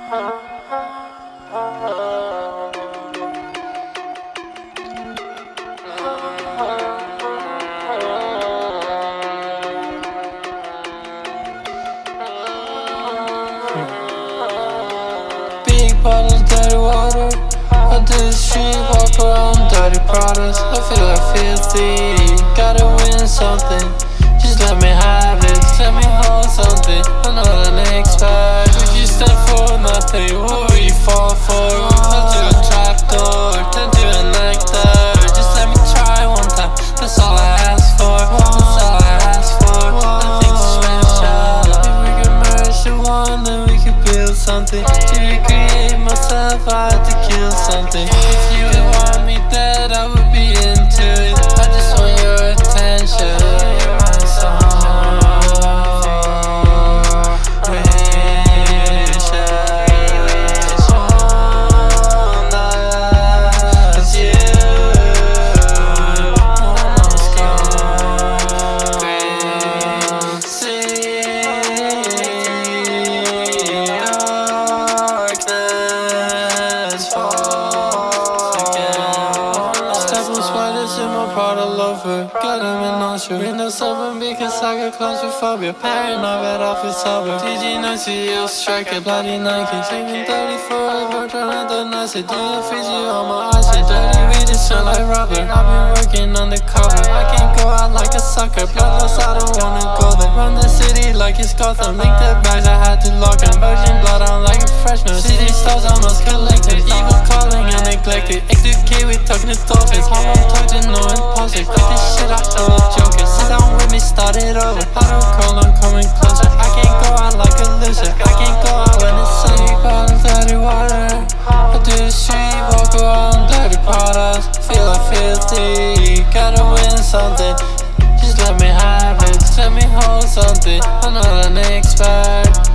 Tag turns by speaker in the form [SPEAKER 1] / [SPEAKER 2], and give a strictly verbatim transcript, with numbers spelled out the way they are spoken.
[SPEAKER 1] Big bottles, dirty water. I do the street, walk around, dirty products. I feel like filthy. Gotta win something. Just let me have it. Let me hold something. I'm not an expert. If you stand for nothing, what will you fall for? I'll do a trapdoor, then do a nectar. Just let me try one time. That's all I ask for. That's all I ask for. Nothing special. If we could merge to one, then we could build something. To recreate myself, I had to kill something. If you would want me dead, I would be into it. I just want your attention. You're my song. In my Prada loafer, got him in Usher. Windows open because I got claustrophobia. Paranoid right off his sober. D G ninety, you strike a bloody Nike. Saving thirty forever, trying to nice it. Do the Fiji on my eyes, shit. Dirty weed, it smell like rubber. I've been working undercover. I can't go out like a sucker. Bloodless, I don't wanna go there. Run the city like it's Gotham. Link the bags, I had to lock them. Virgin blood, I'm like a freshman. City stars, I must collect it. Evil calling and neglected. X two K, we talking to dolphins. Hormone talking, no impulsive. Cut this shit out of a joker. Sit down with me, start it over. I don't call, I'm coming closer. I can't go out like a loser. I can't go out when it's sunny. Bottle, dirty water. I do the street, walk around, dirty products. Feel like filthy. Gotta win something. Just let me have it. Let me hold something. I'm not an expert.